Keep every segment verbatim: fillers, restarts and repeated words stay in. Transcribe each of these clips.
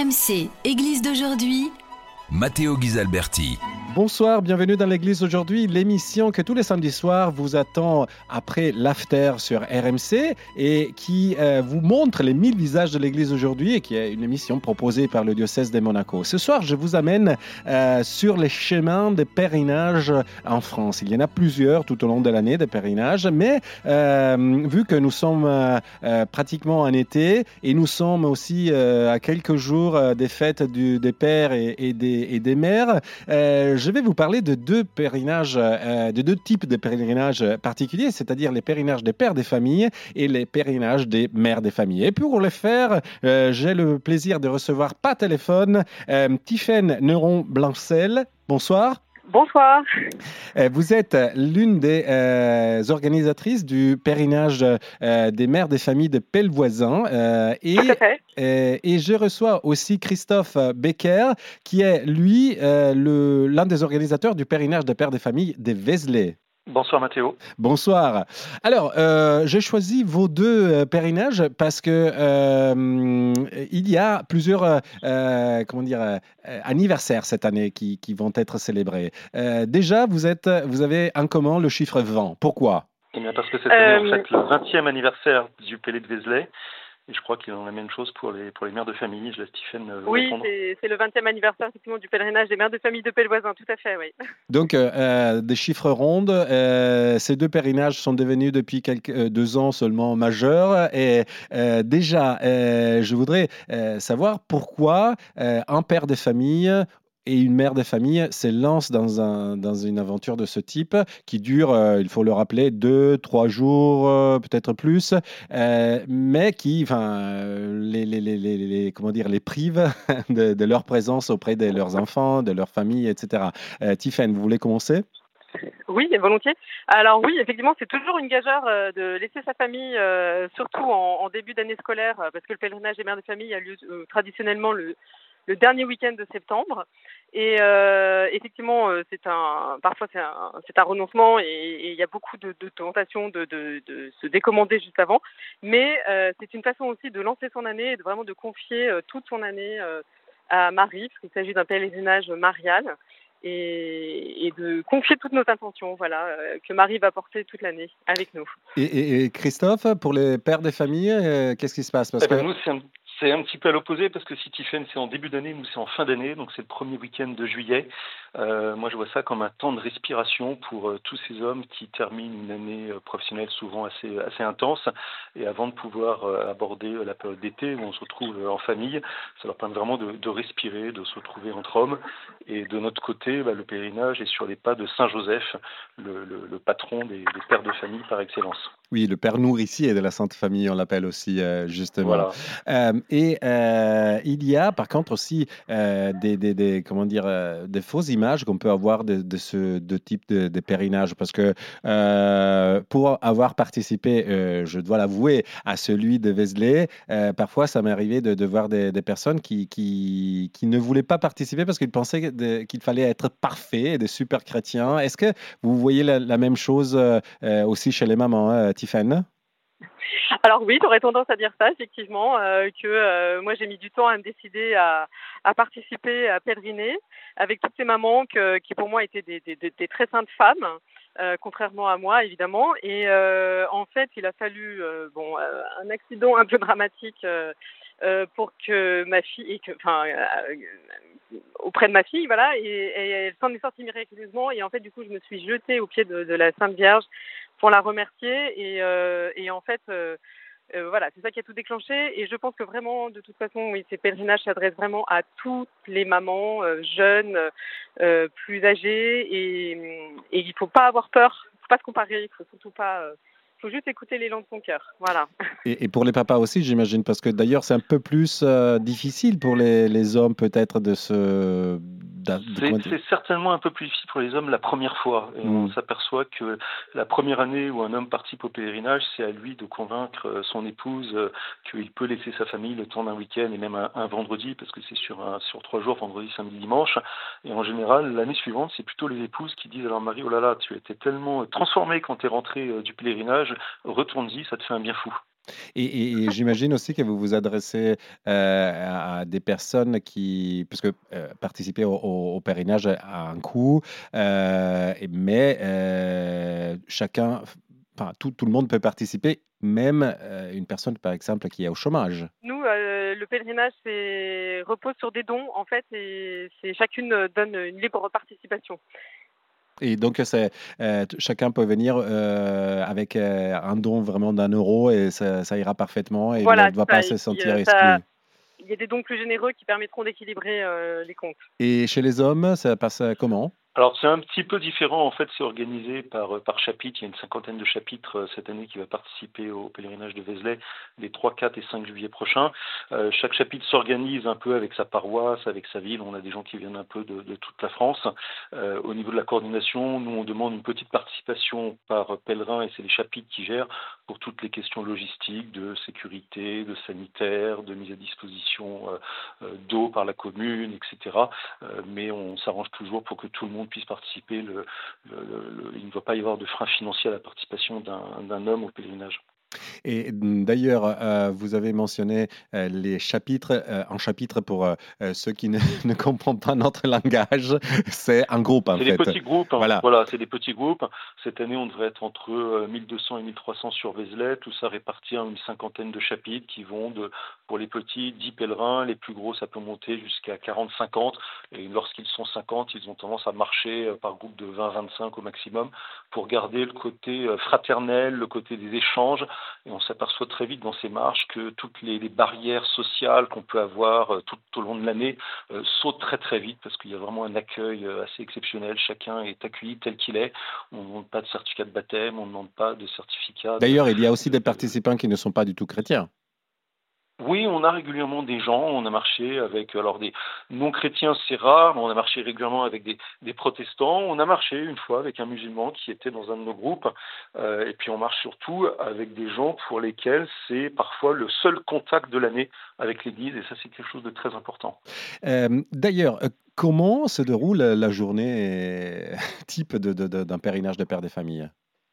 R M C, Église d'aujourd'hui, Matteo Ghisalberti. Bonsoir, bienvenue dans l'église aujourd'hui, l'émission que tous les samedis soirs vous attend après l'after sur R M C et qui euh, vous montre les mille visages de l'église aujourd'hui et qui est une émission proposée par le diocèse de Monaco. Ce soir, je vous amène euh, sur les chemins de pèlerinage en France. Il y en a plusieurs tout au long de l'année de pèlerinage, mais euh, vu que nous sommes euh, euh, pratiquement en été et nous sommes aussi euh, à quelques jours euh, des fêtes du, des pères et, et, des, et des mères, euh, je vais vous parler de deux pèlerinages, euh, de deux types de pèlerinages particuliers, c'est-à-dire les pèlerinages des pères des familles et les pèlerinages des mères des familles. Et pour le faire, euh, j'ai le plaisir de recevoir par téléphone euh, Tiffaine Neuron-Blancel. Bonsoir. Bonsoir. Vous êtes l'une des euh, organisatrices du pèlerinage euh, des mères des familles de Pellevoisin. Euh, et, Tout à fait. euh, et je reçois aussi Christophe Becker, qui est, lui, euh, le, l'un des organisateurs du pèlerinage des pères des familles des Vézelay. Bonsoir Mathéo. Bonsoir. Alors, euh, j'ai choisi vos deux euh, pèlerinages parce que euh, il y a plusieurs euh, comment dire, euh, anniversaires cette année qui, qui vont être célébrés. Euh, déjà, vous, êtes, vous avez en commun le chiffre vingt. Pourquoi ? Eh bien parce que cette année, Euh, on fête le vingtième anniversaire du Pélé de Vézelay. Et je crois qu'ils ont la même chose pour les, pour les mères de famille. Je laisse Tiffaine euh, Oui, répondre. c'est, c'est le vingtième anniversaire effectivement du pèlerinage des mères de famille de Pellevoisin, tout à fait, oui. Donc, euh, des chiffres ronds. Euh, ces deux pèlerinages sont devenus depuis quelques, euh, deux ans seulement majeurs. Et euh, déjà, euh, je voudrais euh, savoir pourquoi euh, un père de famille et une mère de famille se lancent dans, un, dans une aventure de ce type qui dure, euh, il faut le rappeler, deux, trois jours, euh, peut-être plus, euh, mais qui, enfin, euh, les, les, les, les, les- comment dire, les prive de, de leur présence auprès de leurs enfants, de leur famille, et cetera. Euh, Tiffaine, vous voulez commencer ? Oui, volontiers. Alors oui, effectivement, c'est toujours une gageure euh, de laisser sa famille, euh, surtout en, en début d'année scolaire, euh, parce que le pèlerinage des mères de famille a lieu euh, traditionnellement le, le dernier week-end de septembre. Et euh, effectivement, euh, c'est un, parfois c'est un, c'est un renoncement et, et il y a beaucoup de, de tentations de, de, de se décommander juste avant. Mais euh, c'est une façon aussi de lancer son année et de vraiment de confier euh, toute son année euh, à Marie, parce qu'il s'agit d'un pèlerinage marial. Et, et de confier toutes nos intentions, voilà, euh, que Marie va porter toute l'année avec nous. Et, et- et Christophe, pour les pères des familles, euh, qu'est-ce qui se passe ? Parce Eh ben, que nous, c'est un, c'est un petit peu à l'opposé parce que si Tiffaine, c'est en début d'année, nous, c'est en fin d'année, donc c'est le premier week-end de juillet. Euh, moi, je vois ça comme un temps de respiration pour euh, tous ces hommes qui terminent une année euh, professionnelle souvent assez, assez intense. Et avant de pouvoir euh, aborder euh, la période d'été où on se retrouve euh, en famille, ça leur permet vraiment de, de respirer, de se retrouver entre hommes. Et de notre côté, bah, le pèlerinage est sur les pas de Saint Joseph, le, le, le patron des, des pères de famille par excellence. oui, le père nourricier de la Sainte Famille, on l'appelle aussi, euh, justement. Voilà. Euh, et euh, il y a par contre aussi euh, des, des, des, comment dire, euh, des fausses images qu'on peut avoir de, de ce de type de, de pèlerinage. Parce que euh, pour avoir participé, euh, je dois l'avouer, à celui de Vézelay, euh, parfois ça m'est arrivé de, de voir des, des personnes qui, qui, qui ne voulaient pas participer parce qu'ils pensaient que de- qu'il fallait être parfait, des super chrétiens. Est-ce que vous voyez la, la même chose euh, euh, aussi chez les mamans, hein, Tiffaine ? Alors oui, j'aurais tendance à dire ça, effectivement, euh, que euh, moi j'ai mis du temps à me décider à, à participer, à pèleriner, avec toutes ces mamans que, qui pour moi étaient des, des, des, des très saintes femmes, euh, contrairement à moi évidemment. Et euh, en fait, il a fallu euh, bon euh, un accident un peu dramatique euh, euh, pour que ma fille, et que, enfin, euh, auprès de ma fille, voilà, et, et elle s'en est sortie miraculeusement. Et en fait, du coup, je me suis jetée aux pieds de, de la Sainte Vierge pour la remercier et, euh, et en fait euh, euh, voilà, c'est ça qui a tout déclenché et je pense que vraiment de toute façon oui, ces pèlerinages s'adressent vraiment à toutes les mamans euh, jeunes, euh, plus âgées et, et il faut pas avoir peur, il faut pas se comparer, il faut surtout pas euh, faut juste écouter l'élan de son cœur, voilà. Et, et pour les papas aussi, j'imagine, parce que d'ailleurs, c'est un peu plus euh, difficile pour les, les hommes, peut-être, de se. d'a- de- C'est, comment dire. c'est certainement un peu plus difficile pour les hommes la première fois. Et on Mm. s'aperçoit que la première année où un homme participe au pèlerinage, c'est à lui de convaincre euh, son épouse euh, qu'il peut laisser sa famille le temps d'un week-end et même un, un vendredi, parce que c'est sur, un, sur trois jours, vendredi, samedi, dimanche. Et en général, l'année suivante, c'est plutôt les épouses qui disent à leur mari, oh là là, tu as été tellement transformé quand tu es rentré euh, du pèlerinage, retourne-y, ça te fait un bien fou. Et, et- et j'imagine aussi que vous vous adressez euh, à, à des personnes qui, parce que euh, participer au, au- au pèlerinage a un coût, euh, et- mais euh, chacun, enfin tout, tout le monde peut participer, même euh, une personne par exemple qui est au chômage. Nous, euh, le pèlerinage c'est repose sur des dons en fait, et c'est chacune euh, donne une libre participation. Et donc c'est euh, t- chacun peut venir euh, avec euh, un don vraiment d'un euro et ça, ça ira parfaitement et il ne Voilà, doit c'est pas ça. Et se puis sentir euh, ça, exclu. il y a des dons plus généreux qui permettront d'équilibrer euh, les comptes. Et chez les hommes, ça passe comment? Alors c'est un petit peu différent, en fait c'est organisé par, euh, par chapitre, il y a une cinquantaine de chapitres euh, cette année qui va participer au pèlerinage de Vézelay les trois, quatre et cinq juillet prochains. Euh, chaque chapitre s'organise un peu avec sa paroisse, avec sa ville, on a des gens qui viennent un peu de, de toute la France. Euh, au niveau de la coordination, nous on demande une petite participation par pèlerin et c'est les chapitres qui gèrent pour toutes les questions logistiques, de sécurité, de sanitaire, de mise à disposition euh, euh, d'eau par la commune, et cetera. Euh, mais on s'arrange toujours pour que tout le monde puisse participer. Le, le, le, il ne doit pas y avoir de frein financier à la participation d'un d'un homme au pèlerinage. Et d'ailleurs, euh, vous avez mentionné euh, les chapitres. Euh, un chapitre, pour euh, euh, ceux qui ne, ne comprennent pas notre langage, c'est un groupe en C'est des fait. petits groupes, hein. Voilà. Voilà, c'est des petits groupes. Cette année, on devrait être entre euh, mille deux cents et mille trois cents sur Vézelay, tout ça réparti en une cinquantaine de chapitres qui vont de, pour les petits, dix pèlerins, les plus gros, ça peut monter jusqu'à quarante cinquante, et lorsqu'ils sont cinquante, ils ont tendance à marcher euh, par groupe de vingt vingt-cinq au maximum pour garder le côté euh, fraternel, le côté des échanges, et on s'aperçoit très vite dans ces marches que toutes les, les barrières sociales qu'on peut avoir euh, tout au long de l'année euh, sautent très très vite parce qu'il y a vraiment un accueil euh, assez exceptionnel. Chacun est accueilli tel qu'il est. On ne demande pas de certificat de baptême, on ne demande pas de certificat de, D'ailleurs, il y a aussi de, des de- participants qui ne sont pas du tout chrétiens. Oui, on a régulièrement des gens, on a marché avec, alors des non-chrétiens, c'est rare, mais on a marché régulièrement avec des, des protestants, on a marché une fois avec un musulman qui était dans un de nos groupes, euh, et puis on marche surtout avec des gens pour lesquels c'est parfois le seul contact de l'année avec l'Église, et ça c'est quelque chose de très important. Euh, d'ailleurs, euh, comment se déroule la journée euh, type de, de- de- d'un pèlerinage de père des familles?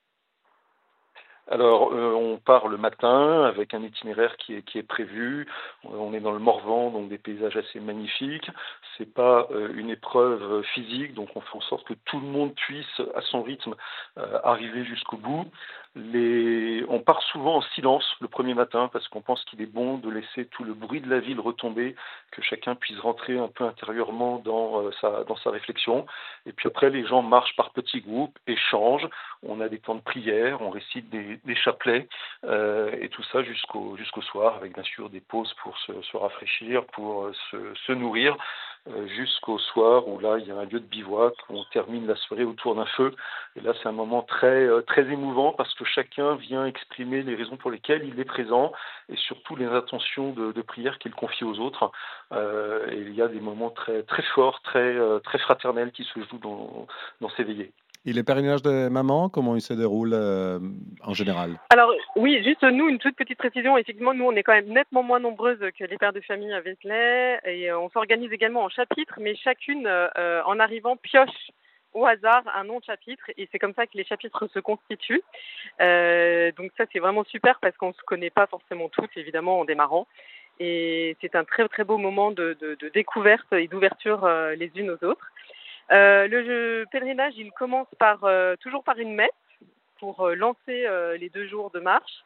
Alors, euh, on part le matin avec un itinéraire qui est, qui est prévu. Euh, On est dans le Morvan, donc des paysages assez magnifiques. C'est pas euh, une épreuve physique, donc on fait en sorte que tout le monde puisse, à son rythme, euh, arriver jusqu'au bout. Les... On part souvent en silence le premier matin parce qu'on pense qu'il est bon de laisser tout le bruit de la ville retomber, que chacun puisse rentrer un peu intérieurement dans, euh, sa, dans sa réflexion. Et puis après, les gens marchent par petits groupes, échangent. On a des temps de prière, on récite des, des chapelets, euh, et tout ça jusqu'au jusqu'au soir, avec bien sûr des pauses pour se, se rafraîchir, pour euh, se, se nourrir, euh, jusqu'au soir où là il y a un lieu de bivouac, où on termine la soirée autour d'un feu. Et là c'est un moment très, euh, très émouvant parce que chacun vient exprimer les raisons pour lesquelles il est présent et surtout les intentions de, de prière qu'il confie aux autres. Euh, et il y a des moments très, très forts, très, euh, très fraternels qui se jouent dans, dans ces veillées. Et les pèlerinages de maman, comment ils se déroulent euh, en général? Alors oui, juste nous, une toute petite précision. Effectivement, nous, on est quand même nettement moins nombreuses que les pères de famille à Vézelay. Et euh, on s'organise également en chapitres, mais chacune, euh, en arrivant, pioche au hasard un nom de chapitre. Et c'est comme ça que les chapitres se constituent. Euh, donc ça, c'est vraiment super parce qu'on ne se connaît pas forcément tous, évidemment, en démarrant. Et c'est un très très beau moment de, de, de découverte et d'ouverture euh, les unes aux autres. Euh, le jeu pèlerinage, il commence par euh, toujours par une messe pour euh, lancer euh, les deux jours de marche.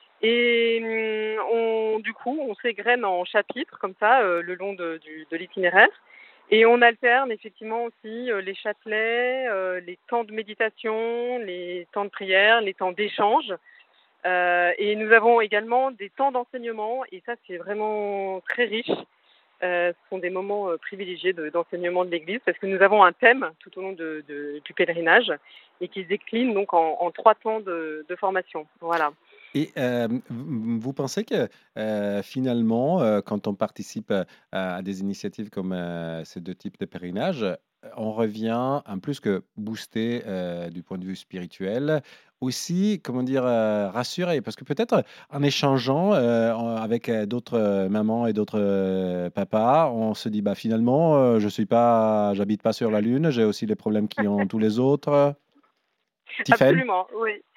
Et hum, on, du coup, on s'égrène en chapitres comme ça euh, le long de, du, de l'itinéraire. Et on alterne effectivement aussi euh, les chapelets, euh, les temps de méditation, les temps de prière, les temps d'échange. Euh, et nous avons également des temps d'enseignement, et ça c'est vraiment très riche. Euh, ce sont des moments euh, privilégiés de- d'enseignement de l'Église parce que nous avons un thème tout au long de, de- du pèlerinage et qui se décline donc en, en trois temps de, de formation. Voilà. Et euh, v- vous pensez que euh, finalement, euh, quand on participe à, à des initiatives comme euh, ces deux types de pèlerinage, euh, on revient en plus que boosté euh, du point de vue spirituel, aussi, comment dire, euh, rassuré, parce que peut-être en échangeant euh, en- avec euh, d'autres euh, mamans et d'autres euh, papas, on se dit bah finalement, euh, je suis pas, j'habite pas sur la Lune, j'ai aussi les problèmes qui ont tous les autres. Tiffaine? Absolument, oui.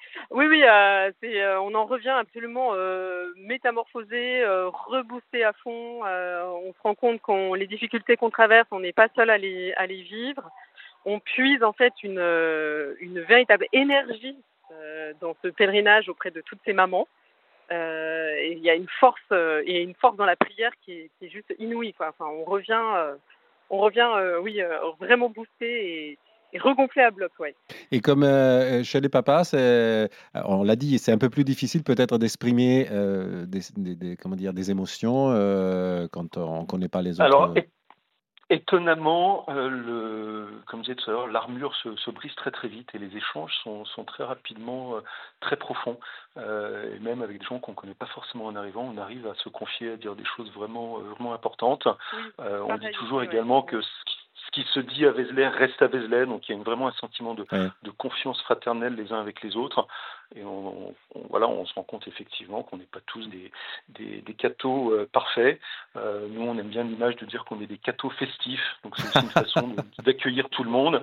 Oui, oui, euh, c'est, euh, on en revient absolument euh, métamorphosé, euh, reboosté à fond. Euh, on se rend compte qu'on les difficultés qu'on traverse, on n'est pas seul à les, à les vivre. On puise en fait une, euh, une véritable énergie euh, dans ce pèlerinage auprès de toutes ces mamans. Euh, et il y a une force, euh, et une force dans la prière qui est, qui est juste inouïe, quoi. Enfin, on revient, euh, on revient, euh, oui, euh, vraiment boosté et, et regonflé à bloc, ouais. Et comme euh, chez les papas, c'est, on l'a dit, c'est un peu plus difficile peut-être d'exprimer euh, des, des- des- comment dire, des émotions euh, quand on ne connaît pas les Alors, autres. étonnamment, euh, le, comme je disais tout à l'heure, l'armure se, se brise très très vite et les échanges sont, sont très rapidement euh, très profonds. Euh, et même avec des gens qu'on ne connaît pas forcément en arrivant, on arrive à se confier, à dire des choses vraiment, euh, vraiment importantes. Oui, Euh, on dit pareil toujours ici, ouais. également que ce qui, ce qui se dit à Vézelay reste à Vézelay, donc il y a une- vraiment un sentiment de, Ouais. de confiance fraternelle les uns avec les autres. Et on, on- voilà, on se rend compte effectivement qu'on n'est pas tous des, des, des cathos euh, parfaits. Euh, nous, on aime bien l'image de dire qu'on est des cathos festifs, donc c'est aussi une façon de- d'accueillir tout le monde.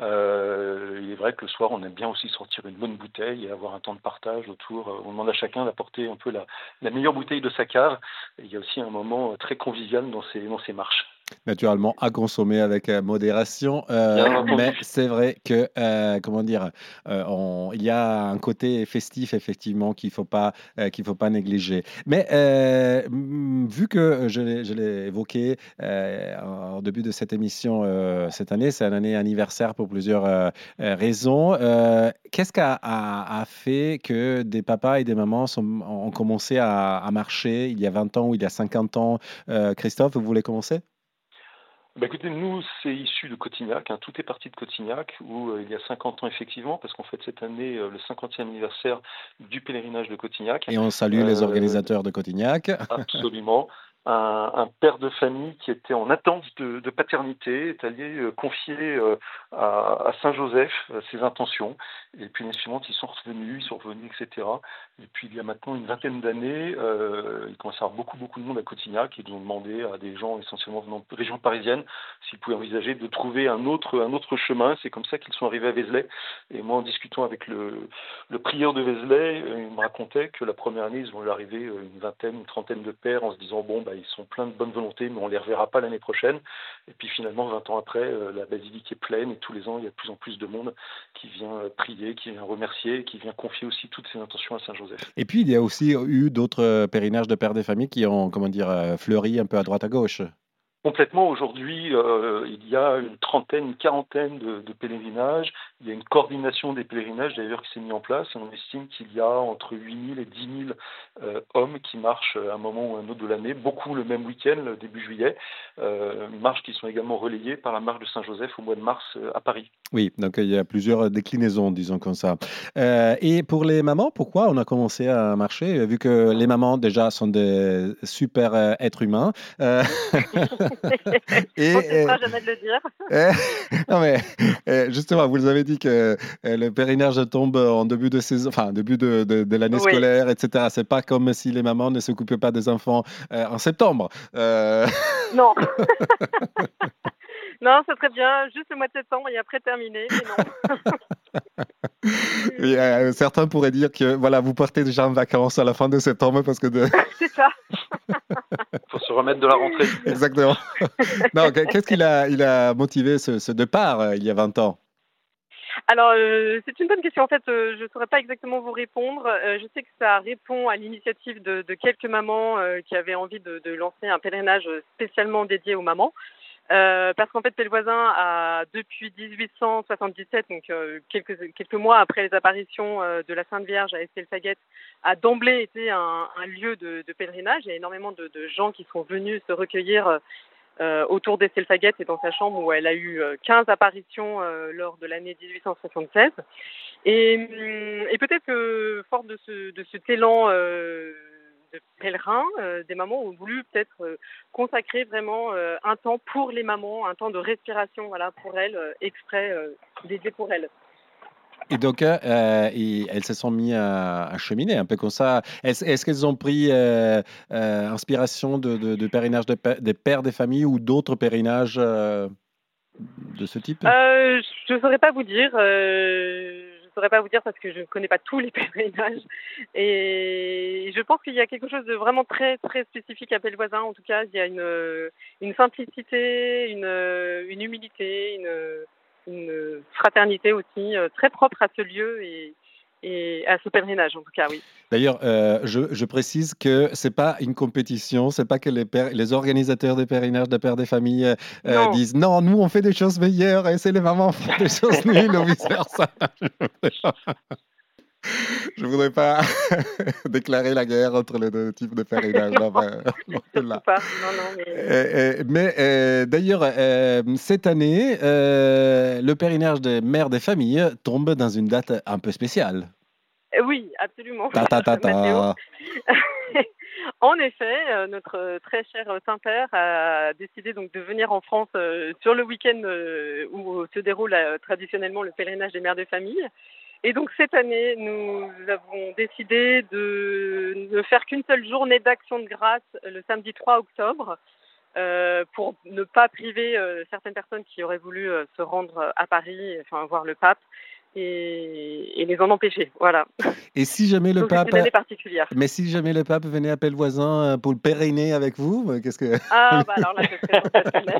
Euh, il est vrai que le soir, on aime bien aussi sortir une bonne bouteille et avoir un temps de partage autour. Euh, On demande à chacun d'apporter un peu la, la meilleure bouteille de sa cave. Et il y a aussi un moment euh, très convivial dans ces, dans ces marches. Naturellement, à consommer avec euh, modération, euh, Bien entendu. mais c'est vrai que, euh, comment dire, euh, on- il y a un côté festif, effectivement, qu'il faut pas, euh, qu'il faut pas négliger. Mais euh, mm, vu que je l'ai, je l'ai évoqué euh, en début de cette émission euh, cette année, c'est une année anniversaire pour plusieurs euh, euh, raisons. Euh, qu'est-ce qui a, a- a fait que des papas et des mamans sont- ont commencé à, à marcher il y a vingt ans ou il y a cinquante ans? Euh, Christophe, vous voulez commencer? Bah écoutez, nous, c'est issu de Cotignac, hein. Tout est parti de Cotignac, où euh, il y a cinquante ans, effectivement, parce qu'on fête cette année euh, le cinquantième anniversaire du pèlerinage de Cotignac. Et on salue les Euh, organisateurs de Cotignac. Absolument. Un, un père de famille qui était en attente de, de paternité est allé euh, confier euh, à, à Saint-Joseph euh, ses intentions. Et puis, l'année suivante, ils sont revenus, ils sont revenus, et cetera. Et puis, il y a maintenant une vingtaine d'années, euh, il commence à y avoir beaucoup, beaucoup de monde à Cotignac. Ils ont demandé à des gens essentiellement venant de région parisienne s'ils pouvaient envisager de trouver un autre, un autre chemin. C'est comme ça qu'ils sont arrivés à Vézelay. Et moi, en discutant avec le, le prieur de Vézelay, euh, il me racontait que la première année, ils vont arriver euh, une vingtaine, une trentaine de pères en se disant bon, bah, ils sont pleins de bonne volonté, mais on les reverra pas l'année prochaine. Et puis finalement, vingt ans après, euh, la basilique est pleine et tous les ans, il y a de plus en plus de monde qui vient euh, prier, qui vient remercier, qui vient confier aussi toutes ses intentions à Saint-Joseph. Et puis, il y a aussi eu d'autres euh, pèlerinages de pères des familles qui ont, comment dire, euh, fleuri un peu à droite à gauche. Complètement, aujourd'hui, euh, il y a une trentaine, une quarantaine de, de pèlerinages. Il y a une coordination des pèlerinages d'ailleurs qui s'est mise en place. On estime qu'il y a entre huit mille et dix mille euh, hommes qui marchent à un moment ou à un autre de l'année, beaucoup le même week-end, le début juillet. Euh, marches qui sont également relayées par la marche de Saint-Joseph au mois de mars euh, à Paris. Oui, donc il y a plusieurs déclinaisons, disons comme ça. Euh, et pour les mamans, pourquoi on a commencé à marcher? Vu que les mamans, déjà, sont des super euh, êtres humains. Euh, Je pense que ce et, sera jamais de le dire. Euh, non mais euh, justement, vous avez dit que euh, le pèlerinage tombe en début de saison, enfin début de, de, de l'année Oui. scolaire, et cetera. C'est pas comme si les mamans ne s'occupaient pas des enfants euh, en septembre. Euh, Non. Non, ça serait bien juste le mois de septembre et après terminé, mais non. et, euh, certains pourraient dire que voilà, vous partez déjà en vacances à la fin de septembre parce que de... C'est ça. Il faut se remettre de la rentrée. Exactement. Non, qu'est-ce qui a, il a motivé ce, ce départ euh, il y a vingt ans? Alors, euh, c'est une bonne question. En fait, euh, je ne saurais pas exactement vous répondre. Euh, je sais que ça répond à l'initiative de, de quelques mamans euh, qui avaient envie de, de lancer un pèlerinage spécialement dédié aux mamans. Euh, parce qu'en fait, Pellevoisin a, depuis dix-huit cent soixante-dix-sept, donc euh, quelques, quelques mois après les apparitions euh, de la Sainte Vierge à Estelsaguet, a d'emblée été un, un lieu de, de pèlerinage. Il y a énormément de, de gens qui sont venus se recueillir euh, autour d'Estelsaguet et dans sa chambre où elle a eu quinze apparitions euh, lors de l'année dix-huit cent soixante-seize. Et, et peut-être que, fort de, ce, de cet élan euh, de pèlerins, euh, des mamans ont voulu peut-être euh, consacrer vraiment euh, un temps pour les mamans, un temps de respiration, voilà, pour elles, euh, exprès euh, dédié pour elles. Et donc, euh, et elles se sont mis à, à cheminer un peu comme ça. Est-ce, est-ce qu'elles ont pris euh, euh, inspiration de, de, de pèlerinage de, des pères des familles ou d'autres pèlerinages euh, de ce type? euh, Je ne saurais pas vous dire. Euh, saurais pas vous dire parce que je ne connais pas tous les pèlerinages. Et je pense qu'il y a quelque chose de vraiment très très spécifique à Pellevoisin. En tout cas, il y a une, une simplicité, une, une humilité, une, une fraternité aussi très propre à ce lieu et, et à ce pèlerinage en tout cas, oui. D'ailleurs, euh, je, je précise que c'est pas une compétition, c'est pas que les, pères, les organisateurs des pèlerinages des pères des familles euh, disent non, nous on fait des choses meilleures et c'est les mamans qui font des choses nulles ou vice versa. Je voudrais pas déclarer la guerre entre les deux types de pèlerinages. non, ben, surtout pas. Non, non, mais euh, euh, mais euh, d'ailleurs, euh, cette année, euh, le pèlerinage des mères des familles tombe dans une date un peu spéciale. Oui, absolument. Ta ta ta ta. En effet, euh, notre très cher Saint-Père a décidé donc de venir en France euh, sur le week-end euh, où se déroule euh, traditionnellement le pèlerinage des mères de famille. Et donc cette année, nous avons décidé de ne faire qu'une seule journée d'action de grâce le samedi trois octobre euh, pour ne pas priver euh, certaines personnes qui auraient voulu euh, se rendre à Paris, enfin voir le pape. Et, et les en empêcher, voilà. Et si jamais le Donc, pape, c'est une année particulière. Mais si jamais le pape venait à Pellevoisin pour le périner avec vous, qu'est-ce que Ah bah alors là, ce serait sensationnel.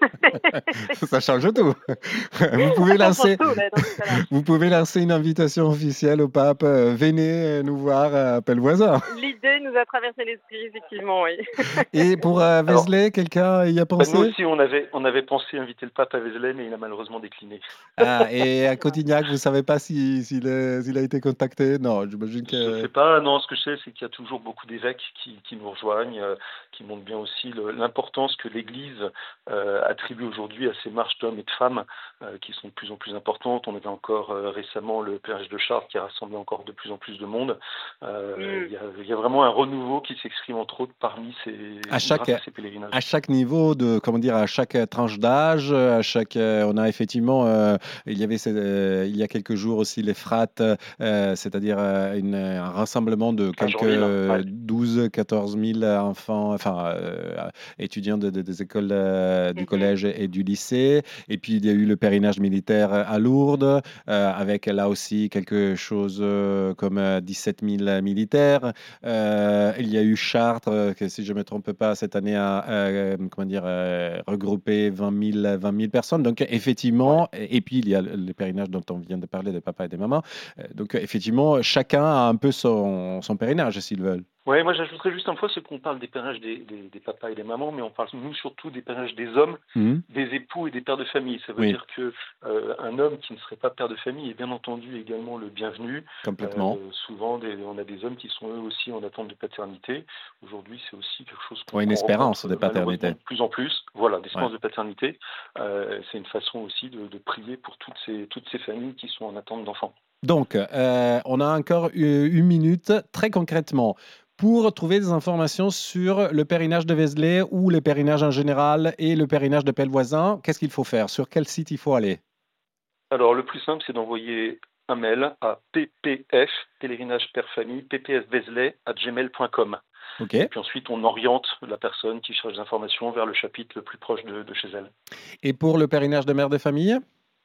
Ça change tout. Vous pouvez Ça lancer, change tout, là, dans ce cas-là. vous pouvez lancer une invitation officielle au pape. euh, Venez nous voir à Pellevoisin. L'idée nous a traversé l'esprit, effectivement, oui. Et pour euh, Vézelay, quelqu'un y a Bah, pensé? nous aussi, on avait, on avait pensé inviter le pape à Vézelay, mais il a malheureusement décliné. Ah, et à Cotignac, vous savez pas si- s'il est- s'il a été contacté? Non, j'imagine Je ne que. sais pas, non, ce que je sais, c'est qu'il y a toujours beaucoup d'évêques qui, qui nous rejoignent, euh, qui montrent bien aussi le- l'importance que l'Église euh, attribue aujourd'hui à ces marches d'hommes et de femmes euh, qui sont de plus en plus importantes. On avait encore euh, récemment le pèlerinage de Chartres qui a rassemblé encore de plus en plus de monde. Euh, Mm. Il y a, il y a vraiment un renouveau qui s'exprime entre autres parmi ces, À chaque, grâce à ces pèlerinages. à chaque niveau de, comment dire, à chaque tranche d'âge, à chaque, euh, on a effectivement, euh, il y avait, ces, euh, il y a quelques jours aussi les frates, euh, c'est-à-dire euh, une- un rassemblement de À Jeanville, ouais. quelques douze, quatorze mille enfants, enfin euh, étudiants de- de- des écoles euh, du Mhm. collège et du lycée. Et puis il y a eu le pèlerinage militaire à Lourdes, euh, avec là aussi quelque chose euh, comme euh, dix-sept mille militaires. Euh, il y a eu Chartres, euh, que si je ne me trompe pas, cette année a euh, comment dire, euh, regroupé vingt mille, vingt mille personnes. Donc effectivement, et, et puis il y a le, le pèlerinage dont on vient de parler des papas et des mamans. Euh, donc effectivement, chacun a un peu son, son pèlerinage s'ils veulent. Ouais, moi j'ajouterais juste un fois, c'est qu'on parle des pèlerinages des, des, des papas et des mamans, mais on parle nous surtout des pèlerinages des hommes, Mhm. des époux et des pères de famille. Ça veut Oui. dire que euh, un homme qui ne serait pas père de famille est bien entendu également le bienvenu. Complètement. Euh, souvent, des, on a des hommes qui sont eux aussi en attente de paternité. Aujourd'hui, c'est aussi quelque chose qu'on Ouais, une qu'on espérance rencontre de paternité. malheureusement de plus en plus. Voilà, d'espérance Ouais. de paternité. Euh, c'est une façon aussi de, de prier pour toutes ces, toutes ces familles qui sont en attente d'enfants. Donc, euh, on a encore une, une minute. Très concrètement, pour trouver des informations sur le pèlerinage de Vézelay ou le pèlerinage en général et le pèlerinage de Pellevoisin, qu'est-ce qu'il faut faire? Sur quel site il faut aller? Alors, le plus simple, c'est d'envoyer un mail à ppf, pèlerinage père famille, ppfvézelay arobase gmail point com. OK. Et puis ensuite, on oriente la personne qui cherche des informations vers le chapitre le plus proche de, de chez elle. Et pour le pèlerinage de mère de famille?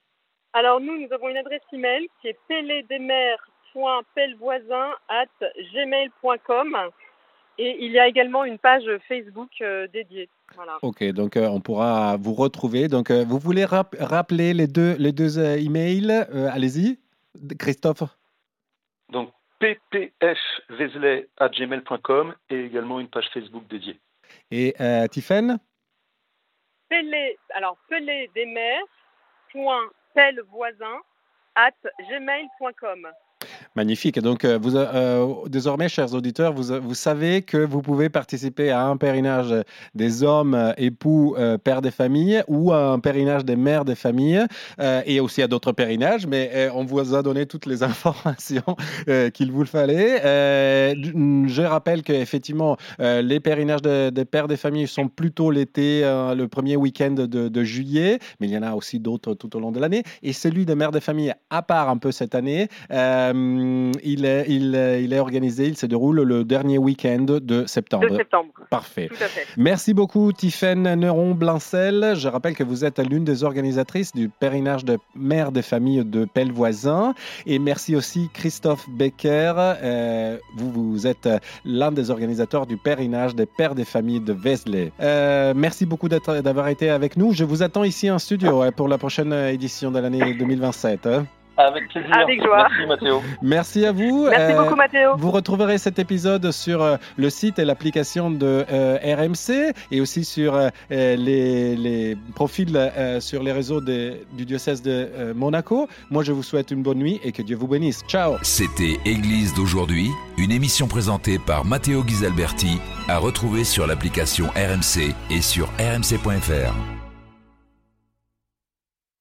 Alors nous, nous avons une adresse email qui est pélédesmères point pellevoisin arobase gmail point com et il y a également une page Facebook euh, dédiée. Voilà. OK, donc euh, on pourra vous retrouver. Donc, euh, vous voulez rap- rappeler les deux, les deux euh, emails? Euh, Allez-y, Christophe. Donc, ppfvézelay arobase gmail point com et également une page Facebook dédiée. Et euh, Tiffaine? Pélé, alors pélédesmères point pellevoisin arobase gmail point com. Magnifique. Donc, euh, vous, euh, désormais, chers auditeurs, vous, vous savez que vous pouvez participer à un pèlerinage des hommes, euh, époux, euh, pères des familles ou à un pèlerinage des mères des familles euh, et aussi à d'autres pèlerinages, mais euh, on vous a donné toutes les informations euh, qu'il vous fallait. Euh, je rappelle qu'effectivement, euh, les pèlerinages de- des pères des familles sont plutôt l'été, euh, le premier week-end de, de juillet, mais il y en a aussi d'autres tout au long de l'année. Et celui des mères des familles, à part un peu cette année, euh, Euh, il, est, il, est, il est organisé, il se déroule le dernier week-end de septembre. De septembre. Parfait. Tout à fait. Merci beaucoup, Tiffaine Neuron-Blancel. Je rappelle que vous êtes l'une des organisatrices du pèlerinage de mères des familles de Pellevoisin. Et merci aussi, Christophe Becker. Euh, vous, vous êtes l'un des organisateurs du pèlerinage des pères des familles de Vézelay. Euh, merci beaucoup d'être, d'avoir été avec nous. Je vous attends ici en studio pour la prochaine édition de l'année deux mille vingt-sept. Avec plaisir. Avec joie. Merci Mathéo. Merci à vous. Merci Euh, beaucoup Mathéo. Vous retrouverez cet épisode sur euh, le site et l'application de euh, R M C et aussi sur euh, les, les profils euh, sur les réseaux de, du diocèse de euh, Monaco. Moi, je vous souhaite une bonne nuit et que Dieu vous bénisse. Ciao. C'était Église d'aujourd'hui, une émission présentée par Matteo Ghisalberti, à retrouver sur l'application R M C et sur r m c point f r.